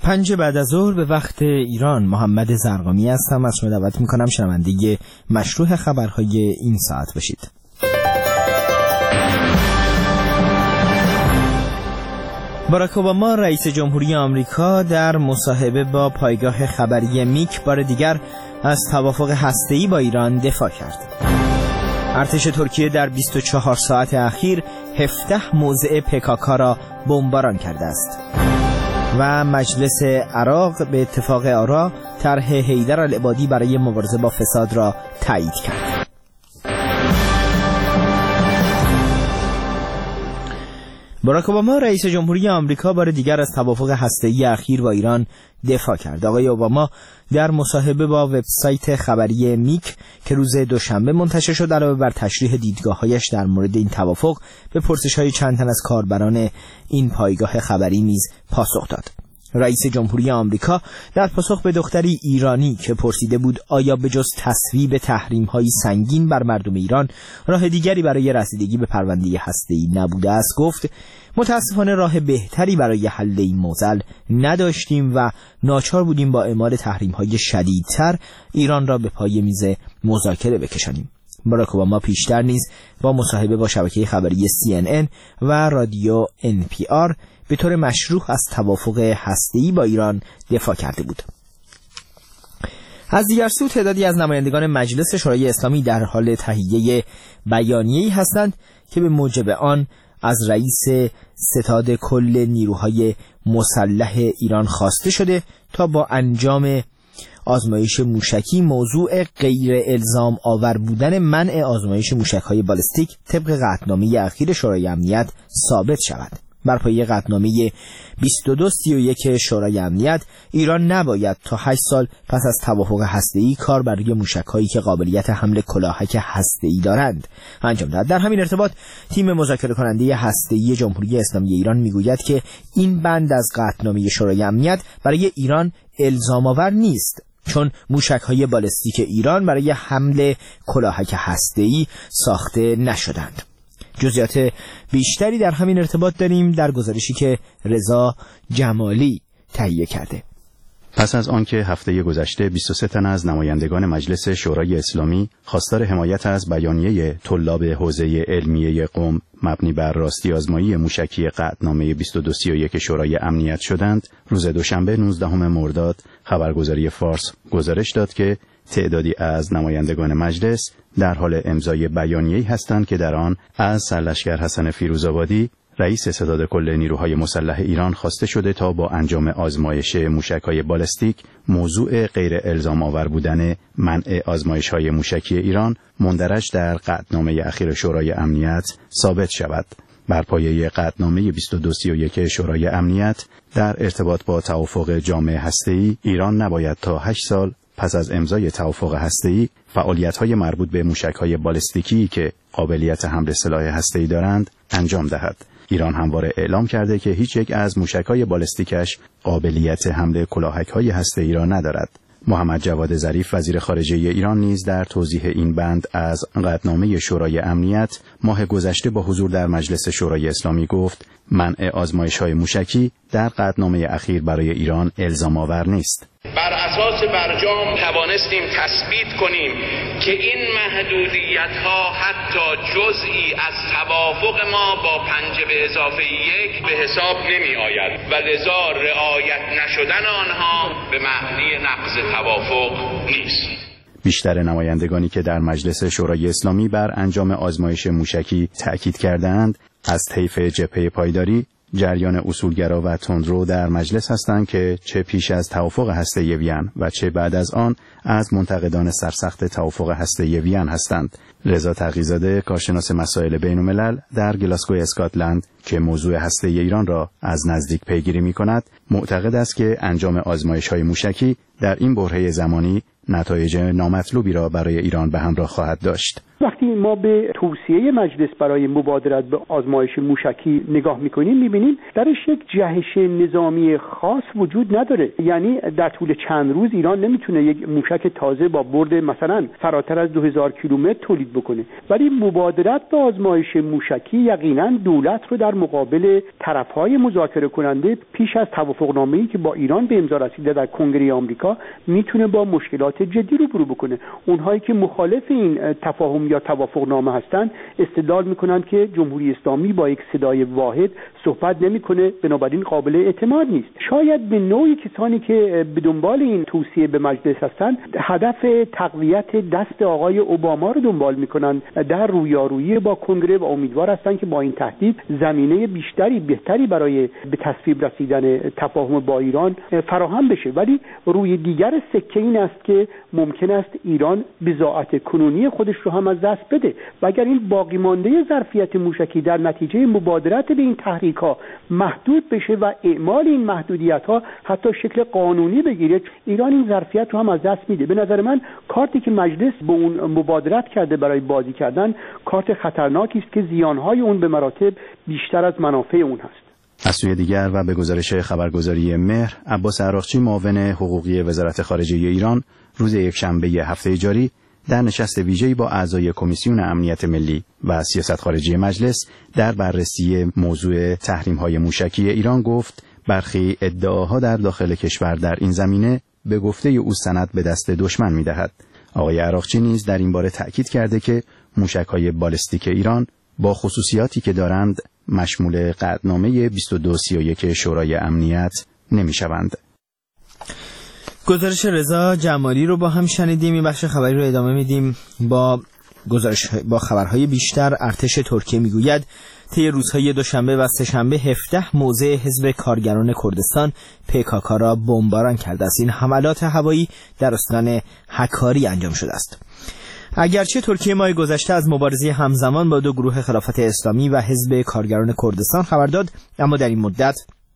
5 بعد از ظهر به وقت ایران. محمد زرقامی هستم. از شما دعوت میکنم شنونده مشروح خبرهای این ساعت باشید. باراک اوباما رئیس جمهوری آمریکا در مصاحبه با پایگاه خبری میک بار دیگر از توافق هسته‌ای با ایران دفاع کرد. ارتش ترکیه در 24 ساعت اخیر 17 موضع PKK را بمباران کرده است. و مجلس عراق به اتفاق آرا طرح حیدر العبادی برای مبارزه با فساد را تایید کرد. باراک اوباما رئیس جمهوری آمریکا بار دیگر از توافق هسته‌ای اخیر با ایران دفاع کرد. آقای اوباما در مصاحبه با وبسایت خبری میک که روز دوشنبه منتشر شد، علاوه بر تشریح دیدگاه‌هایش در مورد این توافق، به پرسش‌های چند تن از کاربران این پایگاه خبری نیز پاسخ داد. رئیس جمهوری آمریکا در پاسخ به دختری ایرانی که پرسیده بود آیا به جز تصویب تحریم‌های سنگین بر مردم ایران راه دیگری برای رسیدگی به پرونده هسته‌ای نبوده است، گفت متاسفانه راه بهتری برای حل این معضل نداشتیم و ناچار بودیم با اعمال تحریم‌های شدیدتر ایران را به پای میز مذاکره بکشانیم. باراک اوباما پیشتر نیز با مصاحبه با شبکه خبری CNN و رادیو NPR به طور مشروح از توافق هسته‌ای با ایران دفاع کرده بود. از دیگر سو تعدادی از نمایندگان مجلس شورای اسلامی در حال تهیه بیانیه‌ای هستند که به موجب آن از رئیس ستاد کل نیروهای مسلح ایران خواسته شده تا با انجام آزمایش موشکی موضوع غیر الزام آور بودن منع آزمایش موشک‌های بالستیک طبق قطعنامه اخیر شورای امنیت ثابت شود. بر پایه قطعنامه 2231 شورای امنیت، ایران نباید تا 8 سال پس از توافق هسته‌ای کار برای موشک‌هایی که قابلیت حمل کلاهک هسته‌ای دارند انجام دهد. در همین ارتباط تیم مذاکره کننده هسته‌ای جمهوری اسلامی ایران میگوید که این بند از قطعنامه شورای امنیت برای ایران الزام آور نیست، چون موشک‌های بالستیک ایران برای حمل کلاهک هسته‌ای ساخته نشدند. جزئیات بیشتری در همین ارتباط داریم در گزارشی که رضا جمالی تهیه کرده. پس از آنکه هفته گذشته 23 تن از نمایندگان مجلس شورای اسلامی خواستار حمایت از بیانیه طلاب حوزه علمیه قم مبنی بر راستی آزمایی موشکی قطعنامه 2231 شورای امنیت شدند، روز دوشنبه 19 مرداد خبرگزاری فارس گزارش داد که تعدادی از نمایندگان مجلس در حال امضای بیانیه‌ای هستند که در آن از سرلشکر حسن فیروزآبادی رئیس ستاد کل نیروهای مسلح ایران خواسته شده تا با انجام آزمایش موشک‌های بالستیک موضوع غیر الزام آور بودن منع آزمایش‌های موشکی ایران مندرج در قطعنامه اخیر شورای امنیت ثابت شود. بر پایه قطعنامه 2231 شورای امنیت در ارتباط با توافق جامع هسته‌ای، ایران نباید تا 8 سال پس از امضای توافق هسته‌ای فعالیت‌های مربوط به موشک‌های بالستیکی که قابلیت حمل سلاح هسته‌ای دارند انجام دهد. ایران همواره اعلام کرده که هیچ یک از موشک‌های بالستیکش قابلیت حمل کلاهک‌های هسته‌ای را ندارد. محمد جواد ظریف وزیر خارجه ایران نیز در توضیح این بند از قطعنامه شورای امنیت ماه گذشته با حضور در مجلس شورای اسلامی گفت منع آزمایش‌های موشکی در قطعنامه اخیر برای ایران الزام آور نیست. بر اساس برجام توانستیم تثبیت کنیم که این محدودیت‌ها حتی جزئی از توافق ما با 5+1 به حساب نمی آید و لذا رعایت نشدن آنها به معنی نقض توافق نیست. بیشتر نمایندگانی که در مجلس شورای اسلامی بر انجام آزمایش موشکی تأکید کردند از طیف جبهه پایداری، جریان اصولگرا و تندرو در مجلس هستند که چه پیش از توافق هسته‌ای وین و چه بعد از آن از منتقدان سرسخت توافق هسته‌ای وین هستند. رضا تقی‌زاده، کارشناس مسائل بین‌الملل در گلاسگو اسکاتلند که موضوع هسته‌ای ایران را از نزدیک پیگیری می‌کند، معتقد است که انجام آزمایش‌های موشکی در این برهه زمانی نتایج نامطلوبی را برای ایران به همراه خواهد داشت. وقتی ما به توصیه مجلس برای مبادرت به آزمایش موشکی نگاه میکنیم میبینیم درش یک جهش نظامی خاص وجود نداره. یعنی در طول چند روز ایران نمیتونه یک موشک تازه با برد مثلا فراتر از 2000 کیلومتر تولید بکنه، ولی مبادرت به آزمایش موشکی یقینا دولت رو در مقابل طرفهای مذاکره کننده پیش از توافقنامه‌ای که با ایران به امضا رسیده در کنگره آمریکا میتونه با مشکلات جدی روبرو بکنه. اونهایی که مخالف این تفاهم یا توافقنامه هستند استدلال میکنند که جمهوری اسلامی با یک صدای واحد صحبت نمیکنه، بنابراین قابل اعتماد نیست. شاید به نوعی کسانی که به دنبال این توصیه به مجلس هستند هدف تقویت دست آقای اوباما رو دنبال میکنن در رویارویی با کنگره و امیدوار هستند که با این تهدید زمینه بهتری برای به تصویب رسیدن تفاهم با ایران فراهم بشه. ولی روی دیگر سکه این است که ممکن است ایران بضاعت کنونی خودش رو هم از دست بده و اگر این باقی مانده ظرفیت موشکی در نتیجه مبادرت به این تحریک‌ها محدود بشه و اعمال این محدودیت‌ها حتی شکل قانونی بگیره، ایران این ظرفیت رو هم از دست میده. به نظر من کارتی که مجلس به اون مبادرت کرده برای بازی کردن کارت خطرناکی است که زیان‌های اون به مراتب بیشتر از منافع اون هست. از سوی دیگر و به گزارش خبرگزاری مهر، عباس عراقچی معاون حقوقی وزارت خارجه ایران روز یکشنبه هفته جاری در نشست ویژه‌ای با اعضای کمیسیون امنیت ملی و سیاست خارجی مجلس در بررسی موضوع تحریم‌های موشکی ایران گفت برخی ادعاها در داخل کشور در این زمینه به گفته او سند به دست دشمن می‌دهد. آقای عراقچی نیز در این باره تأکید کرده که موشک‌های بالستیک ایران با خصوصیاتی که دارند مشمول قطعنامه 2231 شورای امنیت نمی‌شوند. گزارش رضا جمالی رو با هم شنیدیم. این بخش خبری رو ادامه میدیم با خبرهای بیشتر. ارتش ترکیه میگوید طی روزهای دوشنبه و سه‌شنبه 17 موضع حزب کارگران کردستان PKK را بمباران کرده است. این حملات هوایی در استان حکاری انجام شده است. اگرچه ترکیه ماه گذشته از مبارزه همزمان با دو گروه خلافت اسلامی و حزب کارگران کردستان خبر داد، اما در این مدت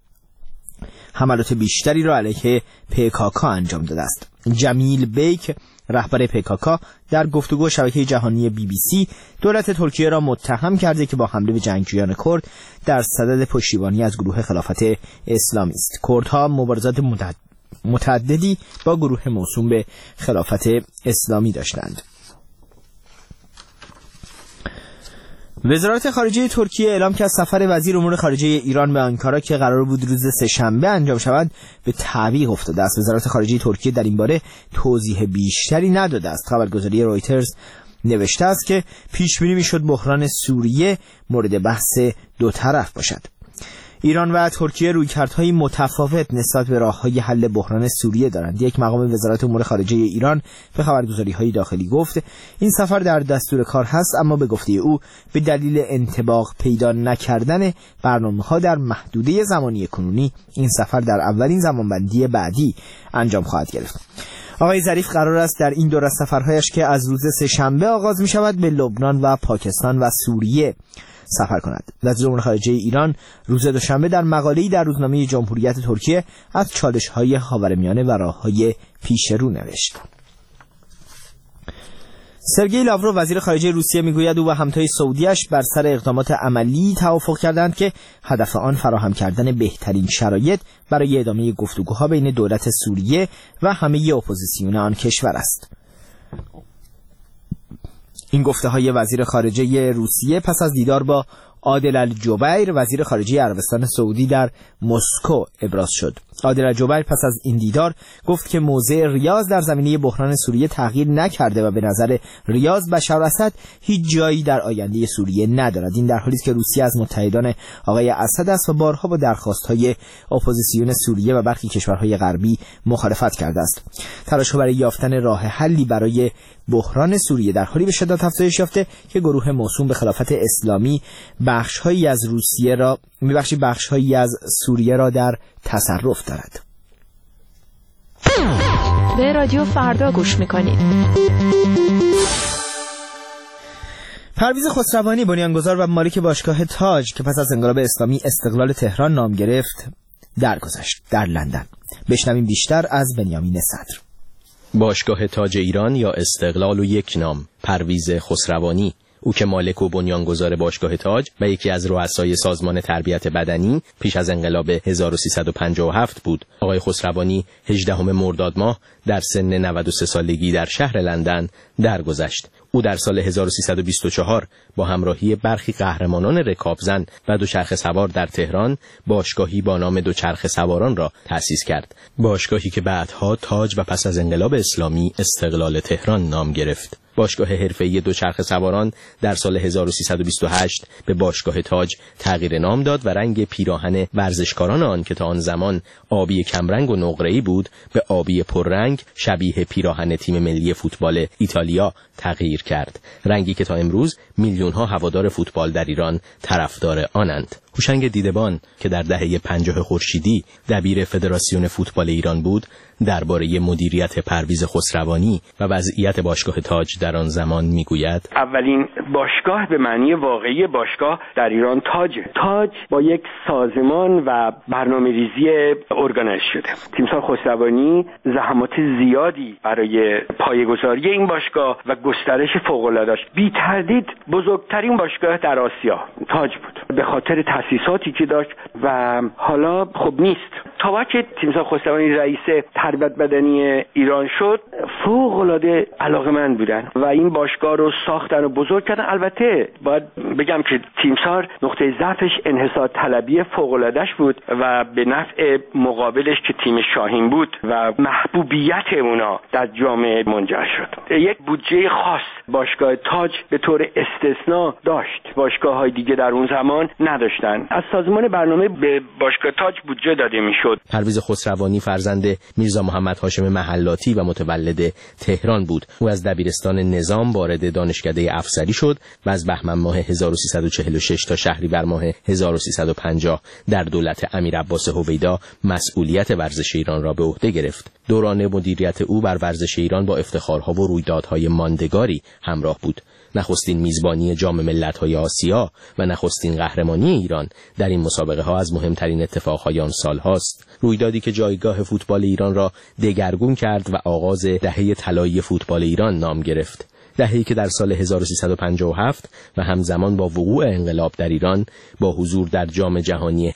حملات بیشتری را علیه PKK انجام داده است. جمیل بیک رهبر PKK در گفتگو شبکه جهانی BBC دولت ترکیه را متهم کرده که با حمله به جنگجویان کرد در صدد پشتیبانی از گروه خلافت اسلامی است. کردها مبارزات متعددی با گروه موسوم به خلافت اسلامی داشتند. وزارت خارجه ترکیه اعلام کرد سفر وزیر امور خارجه ایران به آنکارا که قرار بود روز سه‌شنبه انجام شود به تعویق افتاده است. وزارت خارجه ترکیه در این باره توضیح بیشتری نداده است. خبرگزاری رویترز نوشته است که پیش بینی میشد بحران سوریه مورد بحث دو طرف باشد. ایران و ترکیه رویکردهای متفاوت نسبت به راه‌های حل بحران سوریه دارند. یک مقام وزارت امور خارجه ایران به خبرگزاری‌های داخلی گفت این سفر در دستور کار هست، اما به گفته او به دلیل انطباق پیدا نکردن برنامه‌ها در محدوده زمانی کنونی این سفر در اولین زمانبندی بعدی انجام خواهد گرفت. آقای ظریف قرار است در این دور از سفرهایش که از روز سه‌شنبه آغاز می‌شود به لبنان و پاکستان و سوریه سفر کند. وزیر امور خارجه ایران روز دوشنبه در مقاله‌ای در روزنامه جمهوریت ترکیه از چالش‌های خاورمیانه و راه‌های پیشرو نوشت. سرگئی لاوروف وزیر خارجه روسیه میگوید او و همتای سعودیش بر سر اقدامات عملی توافق کردند که هدف آن فراهم کردن بهترین شرایط برای ادامه گفتگوها بین دولت سوریه و همه اپوزیسیون آن کشور است. این گفته‌های وزیر خارجه روسیه پس از دیدار با عادل الجبیر وزیر خارجه عربستان سعودی در مسکو ابراز شد. عادل الجبیر پس از این دیدار گفت که موضع ریاض در زمینه بحران سوریه تغییر نکرده و به نظر ریاض بشار اسد هیچ جایی در آینده سوریه ندارد. این در حالی است که روسیه از متحدان آقای اسد است و بارها با درخواست‌های اپوزیسیون سوریه و برخی کشورهای غربی مخالفت کرده است. تلاش‌ها برای یافتن راه حلی برای بحران سوریه در حالی به شدت افزایش یافته که گروه موسوم به خلافت اسلامی بخش‌هایی از سوریه را در تصرف دارد. به رادیو فردا گوش می‌کنید. پرویز خسروانی بنیانگذار و مالک باشگاه تاج که پس از انقلاب اسلامی استقلال تهران نام گرفت درگذشت در لندن. بشنویم بیشتر از بنیامین صدر. باشگاه تاج ایران یا استقلال و یک نام، پرویز خسروانی، او که مالک و بنیانگذار باشگاه تاج و یکی از رؤسای سازمان تربیت بدنی پیش از انقلاب 1357 بود. آقای خسروانی 18 مرداد ماه در سن 93 سالگی در شهر لندن درگذشت. او در سال 1324 با همراهی برخی قهرمانان رکابزن و دوچرخه سوار در تهران باشگاهی با نام دوچرخه سواران را تأسیس کرد. باشگاهی که بعدها تاج و پس از انقلاب اسلامی استقلال تهران نام گرفت. باشگاه حرفه‌ای دوچرخه سواران در سال 1328 به باشگاه تاج تغییر نام داد و رنگ پیراهن ورزشکاران آن که تا آن زمان آبی کمرنگ و نقره‌ای بود به آبی پررنگ شبیه پیراهن تیم ملی فوتبال ایتالیا تغییر کرد. رنگی که تا امروز میلیون‌ها هوادار فوتبال در ایران طرفدار آنند. هوشنگ دیدبان که در دهه 50 خورشیدی دبیر فدراسیون فوتبال ایران بود، درباره مدیریت پرویز خسروانی و وضعیت باشگاه تاج در آن زمان میگوید: اولین باشگاه به معنی واقعی باشگاه در ایران تاج با یک سازمان و برنامه‌ریزی ارگانیز شده. تیمسار خسروانی زحمات زیادی برای پایه‌گذاری این باشگاه و گسترش فوق‌العاده داشت. بی تردید بزرگترین باشگاه در آسیا تاج بود به خاطر تأسیساتی که داشت و حالا خب نیست. تا وقتی تیمسار خسروانی رئیس تربیت بدنی ایران شد فوق‌العاده علاقه‌مند بودن و این باشگاه رو ساختن و بزرگ کردن. البته باید بگم که تیمسار نقطه ضعفش انحصار طلبی فوق‌العاده‌اش بود و به نفع مقابلش که تیم شاهین بود و محبوبیت اونا در جامعه منجر شد. یک بودجه خاص باشگاه تاج به طور استثنا داشت، باشگاه‌های دیگه در اون زمان نداشتن. از سازمان برنامه به باشگاه تاج بودجه داده میشد. پرویز خسروانی فرزند میرزا محمد هاشم محلاتی و متولد تهران بود. او از دبیرستان نظام وارد دانشکده افسری شد و از بهمن ماه 1346 تا شهریور ماه 1350 در دولت امیر عباس هویدا مسئولیت ورزش ایران را به عهده گرفت. دوران مدیریت او بر ورزش ایران با افتخارها و رویدادهای ماندگاری همراه بود. نخستین میزبانی جام ملت‌های آسیا و نخستین قهرمانی ایران در این مسابقه ها از مهمترین اتفاقهای آن سال هاست. رویدادی که جایگاه فوتبال ایران را دگرگون کرد و آغاز دهه طلایی فوتبال ایران نام گرفت. دهه‌ای که در سال 1357 و همزمان با وقوع انقلاب در ایران با حضور در جام جهانی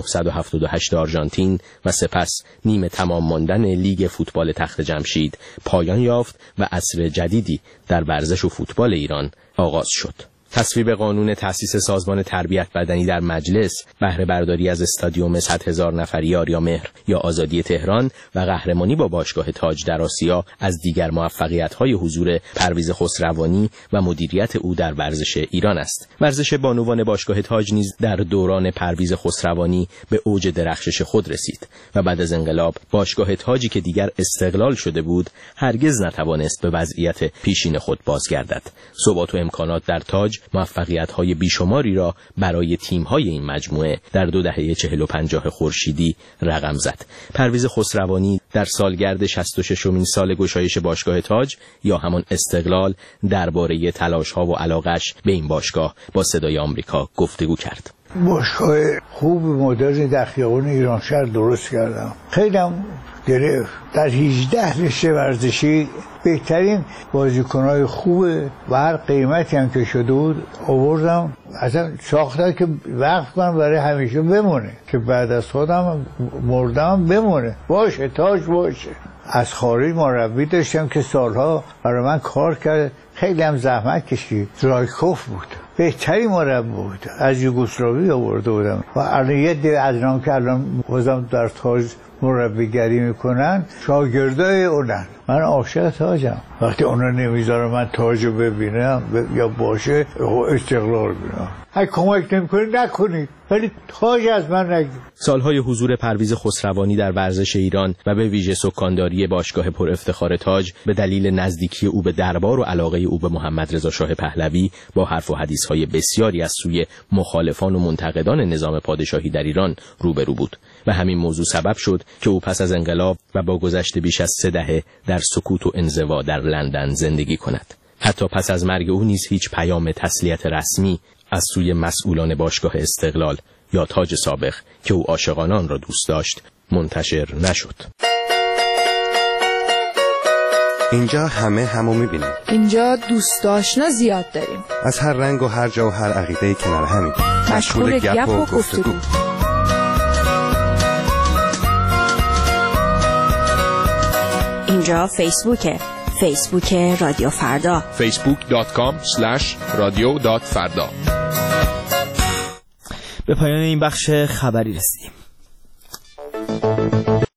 1978 آرژانتین و سپس نیمه تمام ماندن لیگ فوتبال تخت جمشید پایان یافت و عصر جدیدی در ورزش و فوتبال ایران آغاز شد. تصویب قانون تأسیس سازمان تربیت بدنی در مجلس، بهره برداری از استادیوم 100,000 نفری آریامهر یا آزادی تهران و قهرمانی با باشگاه تاج در آسیا از دیگر موفقیت‌های حضور پرویز خسروانی و مدیریت او در ورزش ایران است. ورزش بانوان باشگاه تاج نیز در دوران پرویز خسروانی به اوج درخشش خود رسید و بعد از انقلاب باشگاه تاجی که دیگر استقلال شده بود هرگز نتوانست به وضعیت پیشین خود بازگردد. ثبات و امکانات در تاج موفقیت‌های بیشماری را برای تیم‌های این مجموعه در 2 دهه 40 و 50 خورشیدی رقم زد. پرویز خسروانی در سالگرد 66مین سال گشایش باشگاه تاج یا همان استقلال درباره تلاش‌ها و علاقه‌اش به این باشگاه با صدای آمریکا گفتگو کرد. باشگاه خوب مدرن در خیابان ایرانشهر درست کردم. خیلی هم گرفت. در 18 رشته ورزشی بهترین بازیکن‌های خوبه و هر قیمتی هم که شده بود آوردم. اصلا ساختن که وقف کنم برای همیشه بمونه که بعد از خودم مردم بمونه. باشه تاج باشه. از خارج مربی داشتم که سالها برای من کار کرد، خیلی هم زحمت کشید. رایکوف بود، بهترین مربی بود، از یوگسلاوی آورده بودم و الان یه دی از اینا که الان بازم در تاج مربیگری میکنن شاگردای اونن. من عاشق تاجم. وقتی اونا نمیذارن من تاج رو ببینم یا باشه استقلال ببینم. هر کمک نمیکنید نکنید ولی تاج از من نگید. سالهای حضور پرویز خسروانی در ورزش ایران و به ویژه سکانداری باشگاه پر افتخار تاج به دلیل نزدیکی او به دربار و علاقه او به محمد رضا شاه پهلوی با حرف و حدیث‌های بسیاری از سوی مخالفان و منتقدان نظام پادشاهی در ایران روبرو بود و همین موضوع سبب شد که او پس از انقلاب و با گذشت بیش از 3 دهه در سکوت و انزوا در لندن زندگی کند. حتی پس از مرگ او نیز هیچ پیام تسلیت رسمی از سوی مسئولان باشگاه استقلال یا تاج سابق که او عاشقانه آن را دوست داشت منتشر نشد. اینجا همه همو میبینیم. اینجا دوست آشنا زیاد داریم. از هر رنگ و هر جا و هر عقیده کنار همین. مشغول گپ و گفتگو. اینجا فیسبوک رادیو فردا. facebook.com/radio.farda. به پایان این بخش خبری رسیدیم.